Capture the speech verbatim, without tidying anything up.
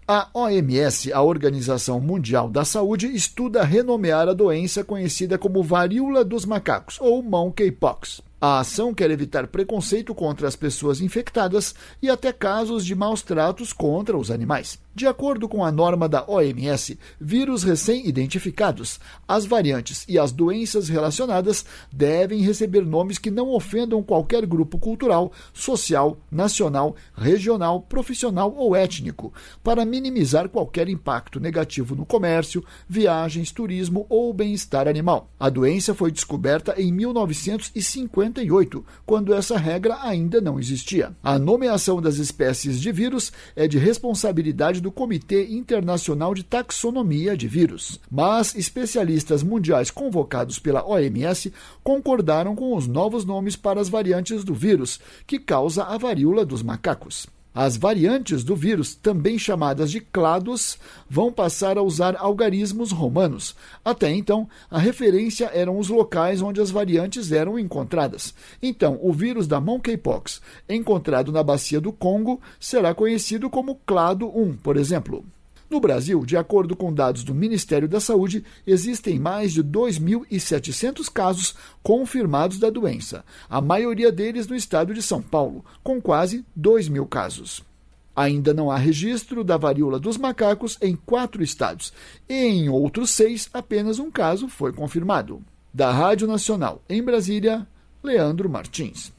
A O M S, a Organização Mundial da Saúde, estuda renomear a doença conhecida como varíola dos macacos, ou monkeypox. A ação quer evitar preconceito contra as pessoas infectadas e até casos de maus tratos contra os animais. De acordo com a norma da O M S, vírus recém-identificados, as variantes e as doenças relacionadas devem receber nomes que não ofendam qualquer grupo cultural, social, nacional, regional, profissional ou étnico, para minimizar qualquer impacto negativo no comércio, viagens, turismo ou bem-estar animal. A doença foi descoberta em mil novecentos e cinquenta e oito, quando essa regra ainda não existia. A nomeação das espécies de vírus é de responsabilidade do Comitê Internacional de Taxonomia de Vírus, mas especialistas mundiais convocados pela O M S concordaram com os novos nomes para as variantes do vírus, que causa a varíola dos macacos. As variantes do vírus, também chamadas de clados, vão passar a usar algarismos romanos. Até então, a referência eram os locais onde as variantes eram encontradas. Então, o vírus da monkeypox, encontrado na bacia do Congo, será conhecido como clado um, por exemplo. No Brasil, de acordo com dados do Ministério da Saúde, existem mais de dois mil e setecentos casos confirmados da doença, a maioria deles no estado de São Paulo, com quase dois mil casos. Ainda não há registro da varíola dos macacos em quatro estados, e em outros seis apenas um caso foi confirmado. Da Rádio Nacional, em Brasília, Leandro Martins.